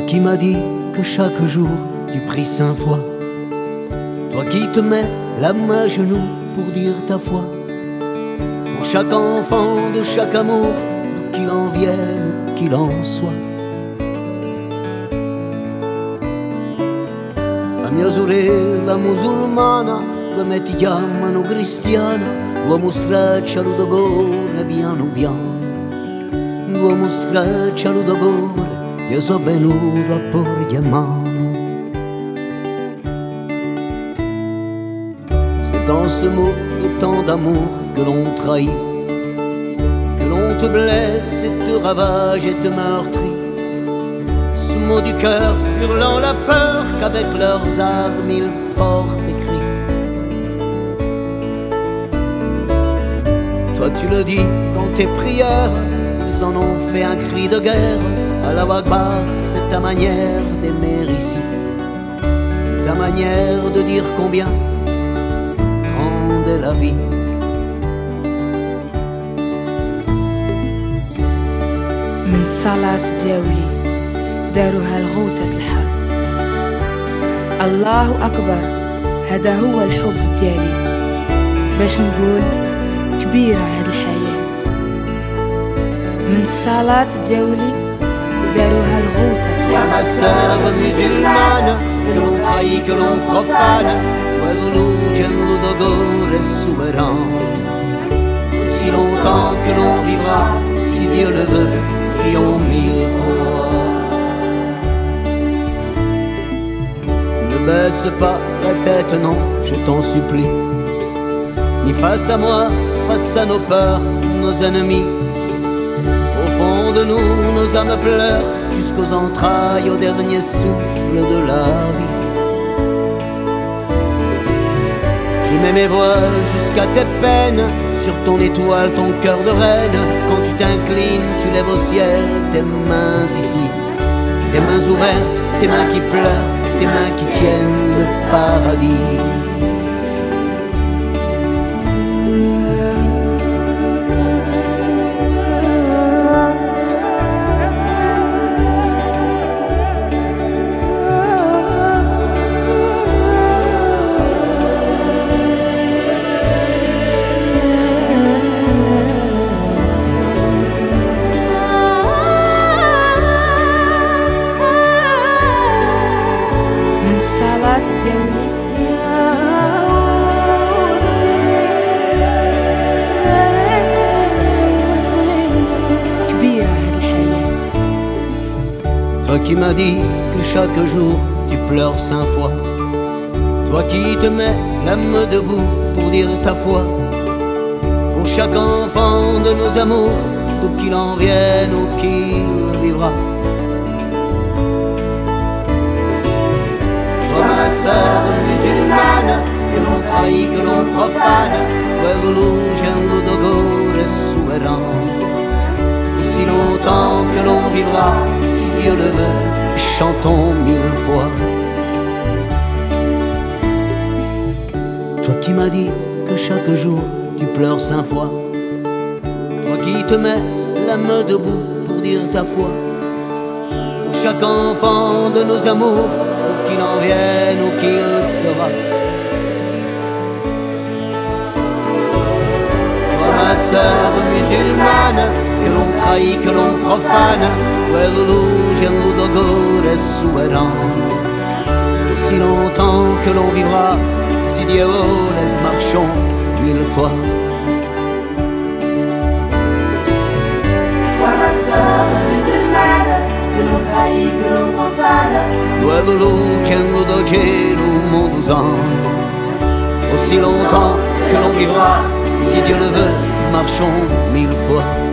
qui m'as dit que chaque jour tu pries 5 fois, toi qui te mets la main à genoux pour dire ta foi, pour chaque enfant de chaque amour, d'où qu'il en vienne, où qu'il en soit. La mia sorella musulmana, come ti chiamano cristiana, uomo straccialo d'ogore piano piano, uomo straccialo d'ogore, io so venuto a porgli a mano. C'est dans ce mot de tant d'amour que l'on trahit, que l'on te blesse et te ravage et te meurtrit. Ce mot du cœur hurlant la peur qu'avec leurs armes ils portent écrit. Toi tu le dis dans tes prières, ils en ont fait un cri de guerre. Allah Akbar, c'est ta manière d'aimer ici, c'est ta manière de dire combien grande est la vie. من صلاة جولي دارها الغوتة الحرب، الله أكبر هذا هو الحب ديالي، باش نقول كبيرة هاد الحياة. من الصلاة ديالي داروها الغوتة. Toi ma sœur musulmane, que l'on trahit, que l'on profane, quello gello d'ogore souverain. Si longtemps que l'on vivra, si Dieu le veut, prions 1000 fois. Ne baisse pas la tête, non, je t'en supplie, ni face à moi, face à nos peurs, nos ennemis. Au fond de nous, nos âmes pleurent jusqu'aux entrailles, au dernier souffle de la vie. Je mets mes voiles jusqu'à tes peines, sur ton étoile, ton cœur de reine. Quand tu t'inclines, tu lèves au ciel tes mains ici, tes mains ouvertes, tes mains qui pleurent, tes mains qui tiennent le paradis. Toi qui m'as dit que chaque jour tu pleures 5 fois, toi qui te mets l'âme debout pour dire ta foi, pour chaque enfant de nos amours, d'où qu'il en vienne ou qu'il vivra. Toi ma sœur musulmane, que l'on trahit, que l'on profane, quello gello d'ogore souverain. Si longtemps que l'on vivra, si Dieu le veut, chantons 1000 fois. Toi qui m'as dit que chaque jour tu pleures 5 fois, toi qui te mets l'âme debout pour dire ta foi, pour chaque enfant de nos amours, où qu'il en vienne ou qu'il sera. Toi ma sœur musulmane, que l'on trahit, que l'on profane, quello gello d'ogore souverain. Aussi longtemps que l'on vivra, si Dieu vole, marchons 1000 fois. Toi ma sœur musulmane, que l'on trahit, que l'on profane, quello gello d'ogore mondousan. Aussi longtemps que l'on vivra, si Dieu le veut, marchons 1000 fois.